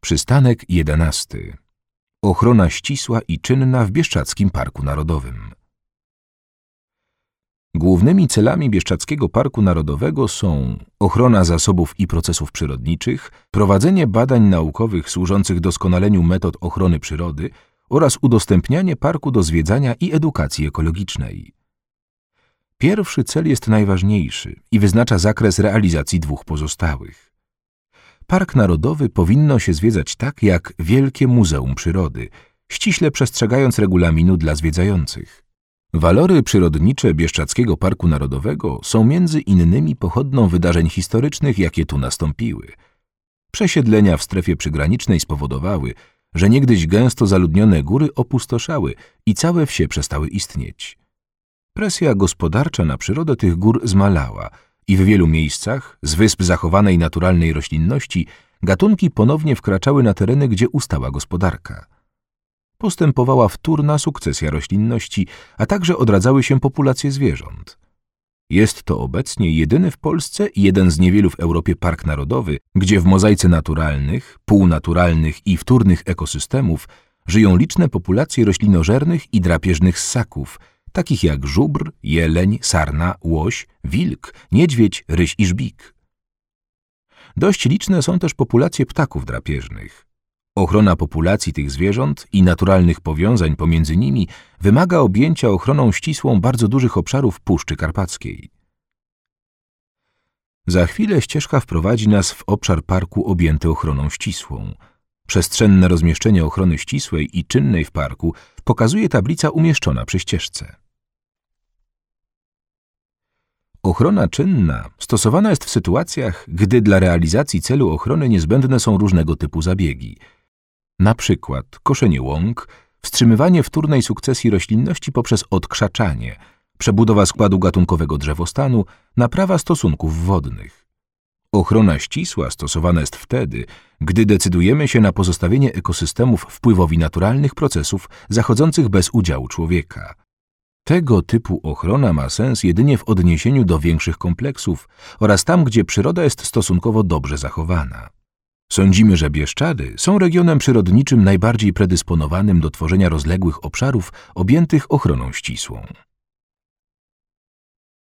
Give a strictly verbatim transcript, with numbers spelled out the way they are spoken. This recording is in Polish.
Przystanek jedenasty. Ochrona ścisła i czynna w Bieszczadzkim Parku Narodowym. Głównymi celami Bieszczadzkiego Parku Narodowego są ochrona zasobów i procesów przyrodniczych, prowadzenie badań naukowych służących doskonaleniu metod ochrony przyrody oraz udostępnianie parku do zwiedzania i edukacji ekologicznej. Pierwszy cel jest najważniejszy i wyznacza zakres realizacji dwóch pozostałych. Park Narodowy powinno się zwiedzać tak jak Wielkie Muzeum Przyrody, ściśle przestrzegając regulaminu dla zwiedzających. Walory przyrodnicze Bieszczadzkiego Parku Narodowego są między innymi pochodną wydarzeń historycznych, jakie tu nastąpiły. Przesiedlenia w strefie przygranicznej spowodowały, że niegdyś gęsto zaludnione góry opustoszały i całe wsie przestały istnieć. Presja gospodarcza na przyrodę tych gór zmalała i w wielu miejscach, z wysp zachowanej naturalnej roślinności, gatunki ponownie wkraczały na tereny, gdzie ustała gospodarka. Postępowała wtórna sukcesja roślinności, a także odradzały się populacje zwierząt. Jest to obecnie jedyny w Polsce i jeden z niewielu w Europie park narodowy, gdzie w mozaice naturalnych, półnaturalnych i wtórnych ekosystemów żyją liczne populacje roślinożernych i drapieżnych ssaków, takich jak żubr, jeleń, sarna, łoś, wilk, niedźwiedź, ryś i żbik. Dość liczne są też populacje ptaków drapieżnych. Ochrona populacji tych zwierząt i naturalnych powiązań pomiędzy nimi wymaga objęcia ochroną ścisłą bardzo dużych obszarów Puszczy Karpackiej. Za chwilę ścieżka wprowadzi nas w obszar parku objęty ochroną ścisłą. Przestrzenne rozmieszczenie ochrony ścisłej i czynnej w parku pokazuje tablica umieszczona przy ścieżce. Ochrona czynna stosowana jest w sytuacjach, gdy dla realizacji celu ochrony niezbędne są różnego typu zabiegi. Na przykład koszenie łąk, wstrzymywanie wtórnej sukcesji roślinności poprzez odkrzaczanie, przebudowa składu gatunkowego drzewostanu, naprawa stosunków wodnych. Ochrona ścisła stosowana jest wtedy, gdy decydujemy się na pozostawienie ekosystemów wpływowi naturalnych procesów zachodzących bez udziału człowieka. Tego typu ochrona ma sens jedynie w odniesieniu do większych kompleksów oraz tam, gdzie przyroda jest stosunkowo dobrze zachowana. Sądzimy, że Bieszczady są regionem przyrodniczym najbardziej predysponowanym do tworzenia rozległych obszarów objętych ochroną ścisłą.